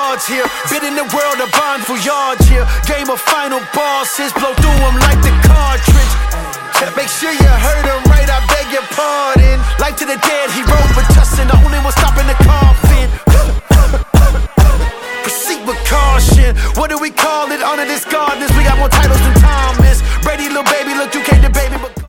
cards here. Bidding the world a bond for yards here. Game of final bosses, blow through them like the cartridge. Make sure you heard him right, I beg your pardon. Life to the dead, he wrote with Justin. The only one stopping the coffin. Proceed with caution. What do we call it? Under this gardeners, we got more titles than Thomas Brady, little baby, look, you